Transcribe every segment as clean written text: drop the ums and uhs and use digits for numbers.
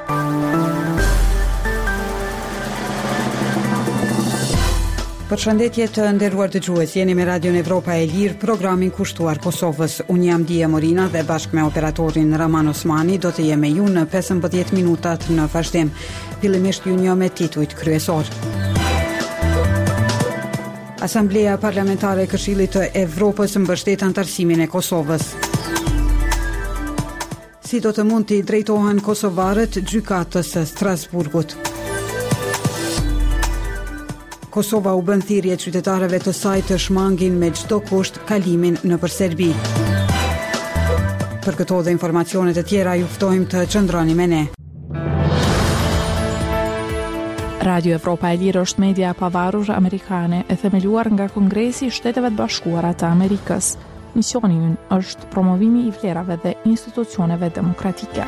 Përshëndetje të nderuar dëgjues, jeni me Radion Evropa e Lirë, programin kushtuar Kosovës. Unë jam Dia Morina dhe bashkë me operatorin Raman Osmani do të jemi ju në 15 minutat në vazhdim. Fillimisht ju një me titujt kryesor. Asamblea Parlamentare e Këshillit të Evropës mbështet antarësimin e Kosovës. Si do të mund të drejtohen kosovarët gjykatës së Strasburgut. Kosova u bën thirrje qytetarëve të saj të shmangin me çdo kusht kalimin nëpër Serbi. Për këto dhe informacione të tjera ju ftojmë të qëndroni me ne. Radio Evropa e Lirë është media e pavarur amerikane e themeluar nga Kongresi i Shteteve të Bashkuara të Amerikës. Misioni i ynë është promovimi i vlerave dhe institucioneve demokratike.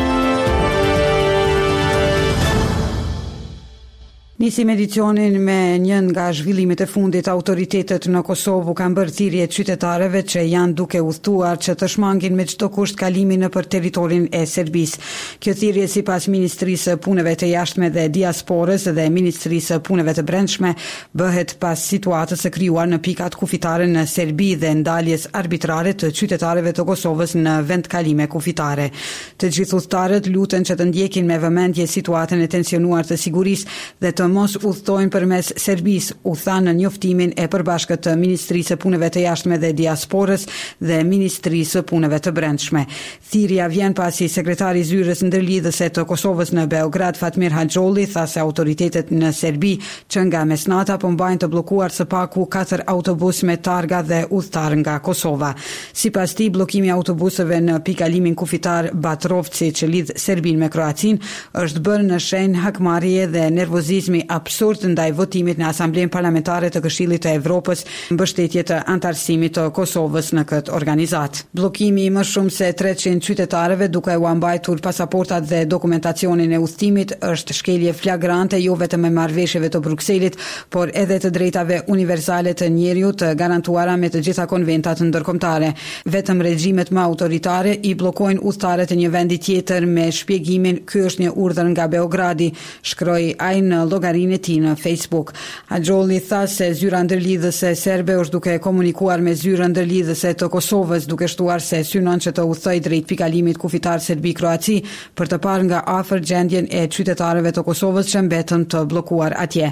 Nisim edicionin me njën nga zhvillimet e fundit. Autoritetet në Kosovë kanë bërë thirrje qytetarëve që janë duke udhëtuar që të shmangin me çdo kusht kalimin nëpër territorin e Serbisë. Kjo thirrje sipas Ministrisë së Punëve të Jashtme dhe Diasporës dhe Ministrisë së Punëve të Brendshme bëhet pas situatës së krijuar në pikat kufitare në Serbi dhe ndaljes arbitrare të qytetarëve të Kosovës në vendkalime kufitare. Të gjithë udhëtarët luten që të ndjekin me vëmendje situatën e tensionuar të sigurisë dhe të mos udhtojnë përmes Serbisë, u tha në njoftimin e përbashkët të Ministrisë së Punëve të Jashtme dhe Diasporës dhe Ministrisë së Punëve të Brendshme. Thirrja vjen pasi sekretari i zyrës ndërlidhëse të Kosovës në Beograd, Fatmir Haxholli, tha se autoritetet në Serbi që nga mesnata po mbajnë të bllokuar së paku 4 autobus me targa dhe udhëtar nga Kosova. Sipas tij, bllokimi i autobuseve në pikalimin kufitar Batrovci që lidh Serbinë me Kroacinë është bërë në shenjë hakmarrje dhe nervozizmi absurd ndaj votimit në Asamblenë Parlamentare të Këshillit të Evropës mbështetje të antarësimit të Kosovës në këtë organizat. Bllokimi i më shumë se 300 qytetarëve duke u mbajtur pasaportat dhe dokumentacionin e udhëtimit është shkelje flagrante jo vetëm e marrëveshjeve të Brukselit, por edhe të drejtave universale të njeriut të garantuara me të gjitha konventat ndërkombëtare. Vetëm regjimet më autoritare i bllokojnë udhëtarët e një vendi tjetër me shpjegimin ky është një urdhër nga Beogradi, shkroi ai në llogarinë e tij në Facebook. Haxholli tha se zyra ndërlidhëse serbe është duke komunikuar me zyrën ndërlidhëse të Kosovës duke shtuar se synon që të udhtojë drejt pikalimit kufitar Serbi-Kroaci për të parë nga afër gjendjen e qytetarëve të Kosovës që mbetën të bllokuar atje.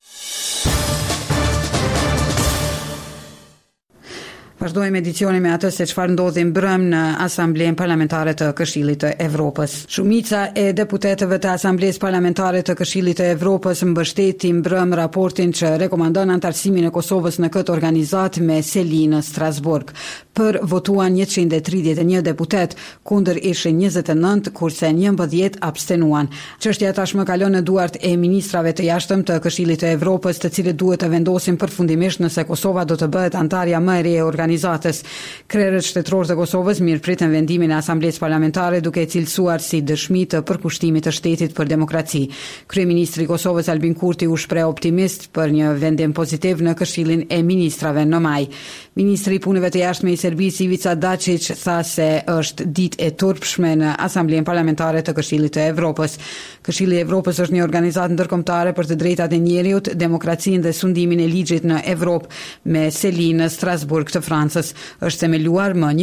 Vazhdojmë edicionin me atë se çfarë ndodhi mbrëm në Asamblenë Parlamentare të Këshillit të Evropës. Shumica e deputetëve të Asamblesë Parlamentare të Këshillit të Evropës mbështeti mbrëm raportin që rekomandon antarësimin e Kosovës në këtë organizat me seli në Strasburg. Për votuan 131 deputet, kundër ishin 29, kurse 11 abstenuan. Çështja tashmë kalon në duart e ministrave të jashtëm të Këshillit të Evropës, të cilët duhet të vendosin përfundimisht nëse Kosova do të bëhet antarja më e re e organizatës. Krerët shtetëror të Kosovës mirëpritën vendimin e Asamblesë Parlamentare duke e cilësuar si dëshmi të përkushtimit të shtetit për demokraci. Kryeministri i Kosovës Albin Kurti u shpreh optimist për një vendim pozitiv në Këshillin e Ministrave në maj. Ministri i Punëve të Jashtme i Serbisë Ivica Dačić tha se është ditë e turpshme në Asamblenë Parlamentare të Këshillit të Evropës. Këshilli i Evropës është një organizatë ndërkombëtare për të drejtat e njeriut, demokracinë dhe sundimin e ligjit në Evropë me seli në Strasburg të Francës. Është themeluar më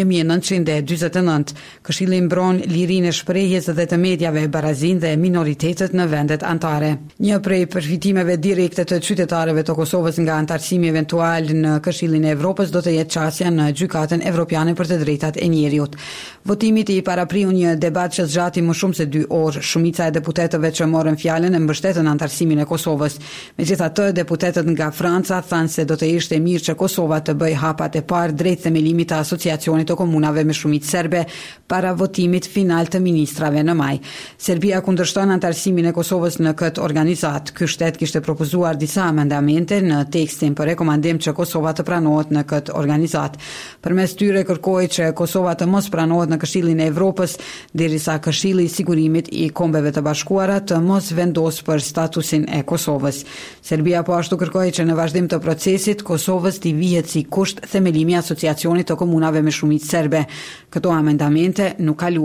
1949. Këshilli mbron lirinë e shprehjes dhe të mediave, barazinë dhe minoritetet në vendet anëtare. Një prej përfitimeve direkte të qytetarëve të Kosovës nga antarësimi eventual në Këshillin e Evropës do të jetë çësia në gjykatën evropiane për të drejtat e njeriut. Votimit i parapriu një debat që zgjati më shumë se 2 orë. Shumica e deputetëve që morën fjalën e mbështetën antarësimin e Kosovës. Megjithatë, deputetët nga Franca thanë se do të ishte mirë që Kosova të bëjë hapat e parë drejt themelimit të asociacionit të komunave me shumicë serbe para votimit final të ministrave në maj. Serbia kundërshton antarësimin e Kosovës në këtë organizat. Ky shtet kishte propozuar disa amendamente në tekstin për rekomandim që Kosova të pranohet në këtë organizat. Përmes tyre kërkoi që Kosova të mos pranohet në Këshillin e Evropës, derisa Këshilli i Sigurimit i Kombeve të Bashkuara të mos vendos për statusin e Kosovës. Serbia po ashtu kërkoi që në vazhdim të procesit Kosovës t'i vihet si kusht themelimi i asociacionit të komunave me shumicë serbe. Këto amendamente nuk kaluan.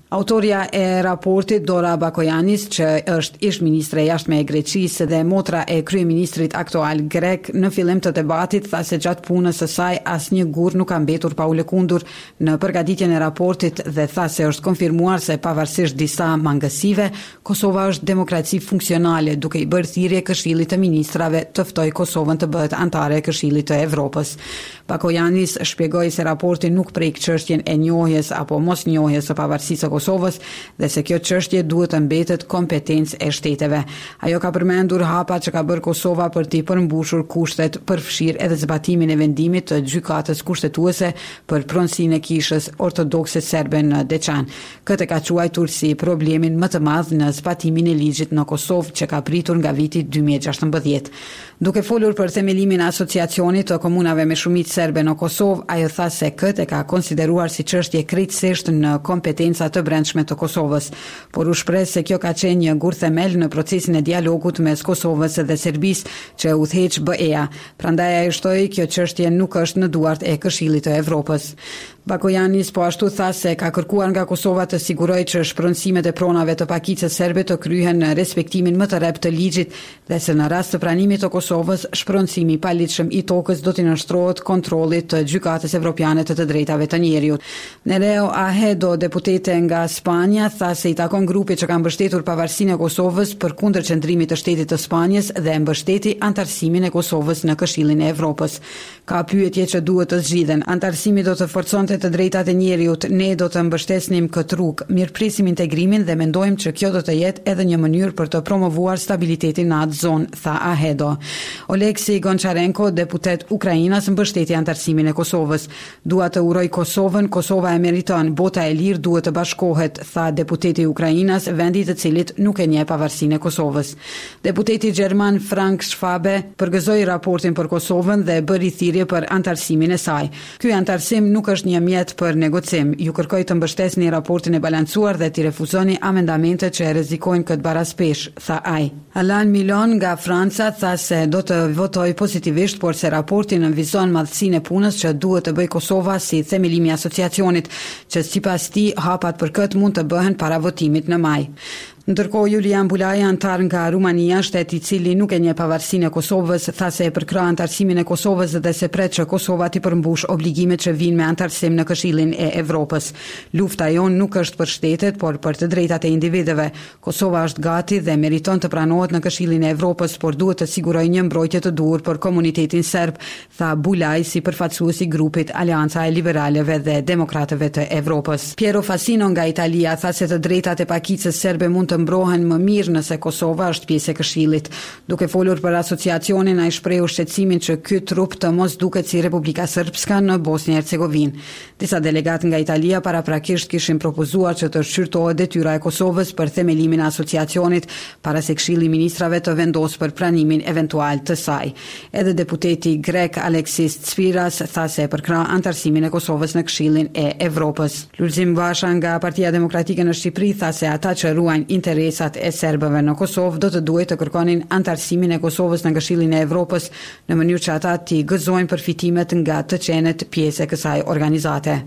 Autoria e raportit Dora Bakojanis, që është ish ministre e jashtme e Greqisë dhe motra e kryeministrit aktual grek, në fillim të debatit tha se gjatë punës së saj asnjë gur nuk ka mbetur pa u lëkundur në përgatitjen e raportit dhe tha se është konfirmuar se pavarësisht disa mangësive, Kosova është demokraci funksionale, duke i bërë thirrje Këshillit të Ministrave të ftojë Kosovën të bëhet antare e Këshillit të Evropës. Bakojanis shpjegoi se raporti nuk prek çështjen e njohjes apo mosnjohjes së pavarësisë së Kosovës dhe se kjo çështje duhet të mbetet kompetencë e shteteve. Ajo ka përmendur hapat që ka bërë Kosova për të përmbushur kushtet, përfshirë edhe zbatimin e vendimit të gjykatës kushtetuese për pronësinë e kishës ortodokse serbe në Deçan. Këtë ka quajtur si problemin më të madh në zbatimin e ligjit në Kosovë që ka pritur nga viti 2016. Duke folur për themelimin e asociacionit të komunave me shumicë serbe në Kosovë, ajo tha se këtë e ka konsideruar si çështje krejtësisht në kompetenca të brendshme të Kosovës, por u shpreh se kjo ka qenë një gur themel në procesin e dialogut mes Kosovës dhe Serbisë që udhëheq BE-a. Prandaj ai shtoi kjo çështje nuk është në duart e Këshillit të Evropës. Bakojanis po ashtu tha se ka kërkuar nga Kosova të sigurojë që shpronësimet e pronave të pakicës serbe të kryhen në respektimin më të rreptë të ligjit dhe se në rast të pranimit të Kosovës, shpronësimi i paligjshëm i tokës do të nënshtrohet kontrollit të Gjykatës Evropiane të Drejtave të Njerëzit. Nereo Ahedo, deputete nga Spanja, tha se i takon grupit që ka mbështetur pavarësinë e Kosovës përkundër qëndrimit të shtetit të Spanjës dhe mbështeti antarësimin e Kosovës në Këshillin e Evropës. Ka pyetje që duhet të zgjidhen. Antarësimi do të forconte të drejtat e njerëzit, ne do të mbështesnim këtë rrugë, mirëpresim integrimin dhe mendojmë që kjo do të jetë edhe një mënyrë për të promovuar stabilitetin në atë zonë, tha Ahedo. Oleksi Gonçarenko, deputet Ukrainas, mbështeti antarësimin e Kosovës. Dua të uroj Kosovën, Kosova e meriton, bota e lirë duhet të bashkohet, tha deputeti Ukrainas, vendi i cilit nuk e njeh pavarësinë e Kosovës. Deputeti gjerman Frank Schwabe përgëzoi raportin për Kosovën dhe bëri thirrje për antarësimin e saj. Ky antarësim nuk është një mjet për negocim. Ju kërkoj të mbështesni raportin e balancuar dhe të refuzoni amendamentet që e rrezikojnë këtë baraspesh, tha ai. Alain Milon nga Franca tha se do të votojë pozitivisht, por se raporti nënvizon madhësinë e punës që duhet të bëjë Kosova si themelimi i asociacionit, që sipas tij hapat për këtë mund të bëhen para votimit në maj. Ndërkohë Julian Bulaj, antar nga Rumania, shtet i cili nuk e njeh pavarësinë e Kosovës, tha se e përkrah antarësimin e Kosovës dhe se pret që Kosova të përmbush obligimet që vijnë me antarësim në Këshillin e Evropës. Lufta jon nuk është për shtetet, por për të drejtat e individëve. Kosova është gati dhe meriton të pranohet në Këshillin e Evropës, por duhet të sigurojë një mbrojtje të duhur për komunitetin serb, tha Bulaj si përfaqësues i grupit Aleanca e Liberaleve dhe Demokratëve të Evropës. Piero Fassino nga Italia tha se të drejtat e pakicës serbe mund të mbrohen më mirë nëse Kosova është pjesë e Këshillit. Duke folur për asociacionin, ai shprehu shqetësimin që ky trup të mos duket si Republika Srpska në Bosnjë-Hercegovinë. Disa delegatë nga Italia paraprakisht kishin propozuar që të shqyrtohet detyra e Kosovës për themelimin e asociacionit para se Këshilli i Ministrave të vendosë për pranimin eventual të saj. Edhe deputeti grek Aleksis Tsviras tha se përkrah antarësimin e Kosovës në Këshillin e Evropës. Lulzim Vasha nga Partia Demokratike në Shqipëri tha se ata që ruajnë interesat e serbëve në Kosovë do të duhet të kërkonin antarësimin e Kosovës në Këshillin e Evropës në mënyrë që ata të gëzojnë përfitimet nga të qenet pjesë e kësaj organizate.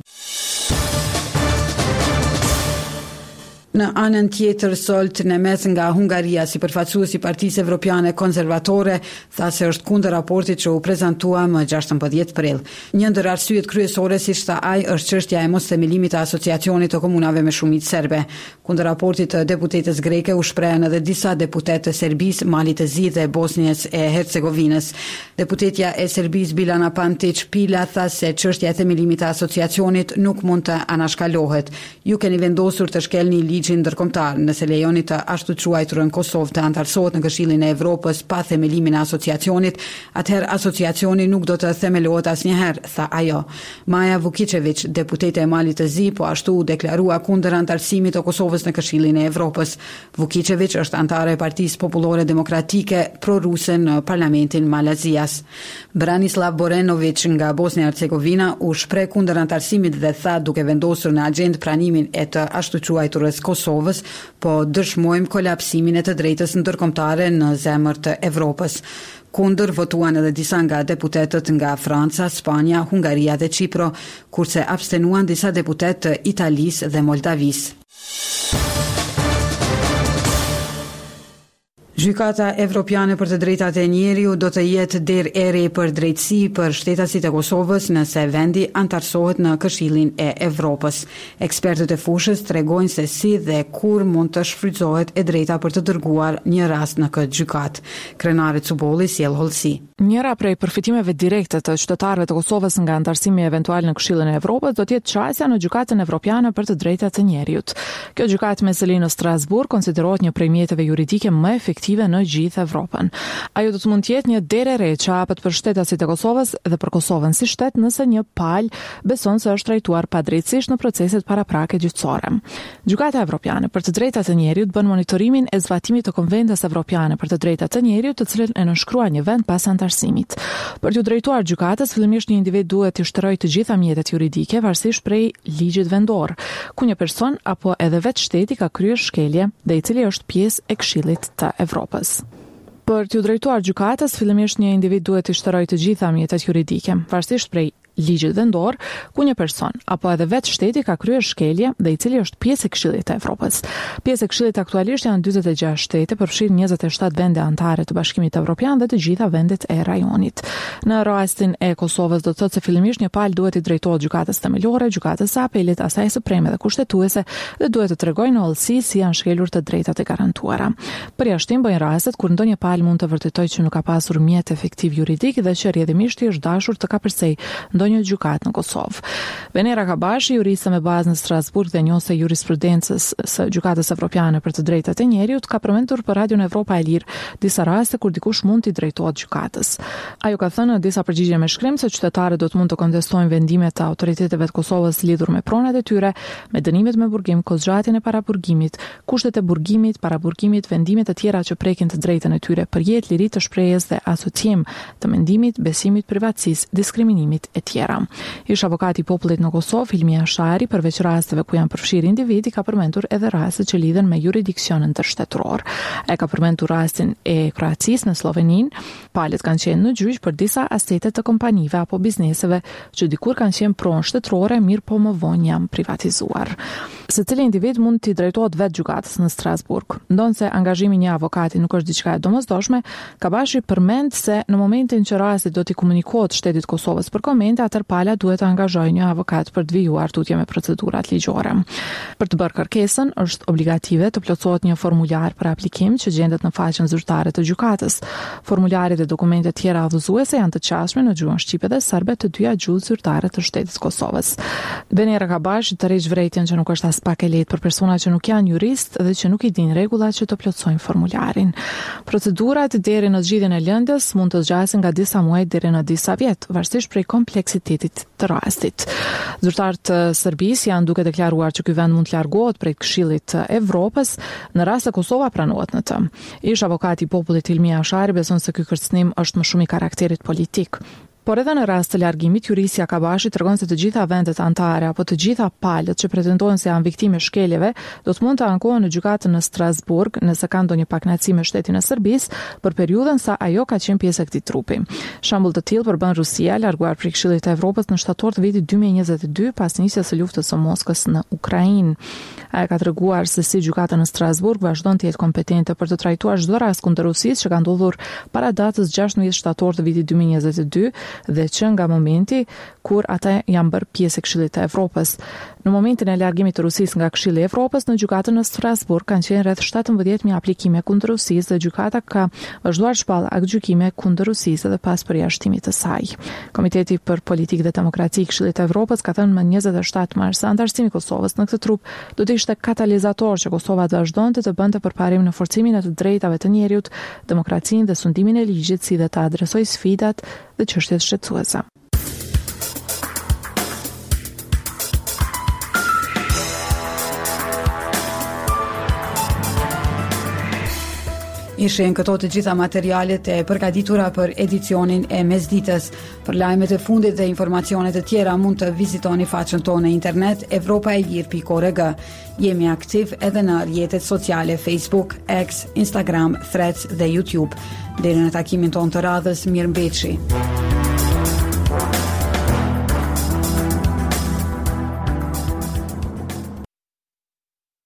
Në anën tjetër, Solt Nemes nga Hungaria, si përfaqësues i Partisë Evropiane Konservatore, tha se është kundër raportit që u prezantua më 16 prill. Një ndër arsyet kryesore, siç tha ai, është çështja e mosthemelimit të asociacionit të komunave me shumicë serbe. Kundër raportit të deputetës greke u shprehen edhe disa deputetë të Serbisë, Malit të Zi dhe Bosnjës e Hercegovinës. Deputetja e Serbisë Bilana Pantić Pila tha se çështja e themelimit të asociacionit nuk mund të anashkalohet. Ju keni vendosur të shkelni ligjin ndërkombëtar, nëse lejoni të ashtu quajturën Kosovë të antarësohet në Këshillin e Evropës pa themelimin e asociacionit, atëherë asociacioni nuk do të themelohet asnjëherë, tha ajo. Maja Vukičević, deputete e Malit të Zi, po ashtu u deklarua kundër antarësimit të Kosovës në Këshillin e Evropës. Vukičević është antare e Partisë Popullore Demokratike pro-ruse në Parlamentin Malazias. Branislav Borenović nga Bosnja-Hercegovina u shpreh kundër antarësimit dhe tha duke vendosur në agjendë pranimin e të ashtu quajturës Kosovës, po dëshmojmë kolapsimin e të drejtës ndërkombëtare në zemër të Evropës. Kundër votuan edhe disa nga deputetët nga Franca, Spanja, Hungaria dhe Çipro, kurse abstenuan disa deputetë të Italisë dhe Moldavisë. Gjykata Evropiane për të drejtat e njeriut do të jetë derë e re për drejtësi për shtetasit e Kosovës nëse vendi antarësohet në Këshillin e Evropës. Ekspertët e fushës tregojnë se si dhe kur mund të shfrytëzohet e drejta për të dërguar një rast në këtë gjykat. Krenari Cubolli sjell hollësi. Njëra prej përfitimeve direkte të qytetarëve të Kosovës nga antarësimi eventual në Këshillin e Evropës do të jetë çështja në Gjykatën Evropiane për të drejtat e njeriut. Kjo gjykatë me seli në Strasburg konsiderohet një prej mjeteve juridike më efektive në gjithë Evropën. Ajo do të mund të jetë një derë e re që hapet për shtetasit e Kosovës dhe për Kosovën si shtet nëse një palë beson se është trajtuar padrejtësisht në proceset paraprake gjyqësore. Gjykata Evropiane për të drejtat e njeriut bën monitorimin e zbatimit të Konventës Evropiane për të drejtat e njeriut, të cilën e nënshkrua një vend pas antarësimit. Për t'u drejtuar gjykatës, fillimisht një individ duhet të shtrojë të gjitha mjetet juridike varësisht prej ligjit vendor, ku një person apo edhe vetë shteti ka kryer shkelje dhe i cili është pjesë e Këshillit të Evropës. Për t'u drejtuar gjykatës, fillimisht një individ duhet të shtrojë të gjitha mjetet juridike varësisht prej ligjit vendor, ku një person apo edhe vetë shteti ka kryer shkelje dhe i cili është pjesë e Këshillit të Evropës. Pjesë e Këshillit aktualisht janë 46 shtete, përfshirë 27 vende anëtare të Bashkimit Evropian dhe të gjitha vendet e rajonit. Në rastin e Kosovës do të thotë se fillimisht një palë duhet i drejtohet gjykatës themelore, gjykatës së apelit, asaj supreme dhe kushtetuese dhe duhet të tregojë në hollësi si janë shkelur të drejtat e garantuara. Përjashtim bëjnë rastet kur ndonjë palë mund të vërtetojë që nuk ka pasur mjet efektiv juridik dhe që rrjedhimisht i është dashur të kapërsej ndonjë gjykatë në Kosovë. Venera Kabashi, juriste me bazë në Strasburg dhe njose jurisprudencës së Gjykatës Evropiane për të drejtat e njeriut, ka përmendur për Radion Evropa e Lirë disa raste kur dikush mund t'i drejtohet gjykatës. Ajo ka thënë në disa përgjigje me shkrim se qytetarët do të mund të kontestojnë vendimet të autoriteteve të Kosovës lidhur me pronat e tyre, me dënimet me burgim, kozhgjatjen e paraburgimit, kushtet e burgimit, paraburgimit, vendimet e tjera që prekin të drejtën e tyre për jetë, liri të shprehjes dhe asociem të mendimit, besimit, privatësisë, diskriminimit e tjera. Ish avokati i popullit në Kosovë, Hilmi Ashari, përveç rasteve ku janë përfshirë individi, ka përmendur edhe raste që lidhen me jurisdiksionin tërshtetëror. Ai ka përmendur rastin e Kroacisë në Sloveninë. Palët kanë qenë në gjyq për disa asete të kompanive apo bizneseve që dikur kanë qenë pronë shtetërore, mirë po më vonë janë privatizuar. Secili individ mund t'i drejtohet vetë gjykatës në Strasburg. Ndonse angazhimi një avokati nuk është diçka e domosdoshme, Kabashi përmend se në momentin që rasti do t'i komunikohet shtetit Kosovës për komente, atër pala duhet të angazhojë një avokat për të vijuar tutje me procedurat ligjore. Për të bërë kërkesën, është obligative të plotësohet një formular për aplikim që gjendet në faqen zyrtare të gjykatës. Formularet dhe dokumentet tjera udhëzuese janë të qasshme në gjuhën shqipe dhe serbe, të dyja gjuhët zyrtare të shtetit Kosovës. Venera Kabashi tërheq vërejtjen që nuk është as pak e lehtë për persona që nuk janë jurist dhe që nuk i dinë rregullat që të plotësojnë formularin. Procedurat deri në zgjidhjen e lëndës mund të zgjasin nga disa muaj deri në disa vjet, varësisht prej kompleksitetit të rastit. Zyrtarët të Serbisë janë duke deklaruar që ky vend mund të largohet prej Këshillit të Evropës në rast se Kosova pranohet në të. Ish avokati i popullit Hilmi Ashari beson se ky kërcënim është më shumë i karakterit politik. Por edhe në rast të largimit, jurisja Kabashi tregon se të gjitha vendet anëtare apo të gjitha palët që pretendojnë se janë viktime shkeljeve do të mund të ankohen në gjykatën në Strasburg nëse kanë ndonjë pakënaqësi me shtetin e Serbisë për periudhën sa ajo ka qenë pjesë e këtij trupi. Shembull të tillë përbën Rusia, larguar prej Këshillit të Evropës në shtator të vitit 2022 pas nisjes së luftës së Moskës në Ukrainë. Ai ka treguar se si gjykata në Strasburg vazhdon të jetë kompetente për të trajtuar çdo rast kundër Rusisë që ka ndodhur para datës 16 shtator të vitit 2022 dhe që nga momenti kur ata janë bërë pjesë e Këshillit të Evropës. Në momentin e largimit të Rusisë nga Këshilli i Evropës, në gjykatën në Strasburg kanë qenë rreth 17.000 aplikime kundër Rusisë dhe gjykata ka vazhduar shpall aktgjykime kundër Rusisë edhe pas përjashtimit të saj. Komiteti për Politikë dhe Demokraci i Këshillit të Evropës ka thënë më 27 mars se antarësimi i Kosovës në këtë trup do të ishte katalizator që Kosova të vazhdonte të bënte përparim në forcimin e të drejtave të njerëzit, demokracinë dhe sundimin e ligjit, si dhe të adresojë sfidat dhe çështjet shqetësuese. Ishen këto të gjitha materialet e përgatitura për edicionin e mesditës. Për lajmet e fundit dhe informacionet e tjera mund të vizitoni faqen tonë në internet evropaelir.org. Jemi aktiv edhe në rrjetet sociale Facebook, X, Instagram, Threads dhe YouTube. Deri në takimin tonë të radhës, mirëmbëjtje.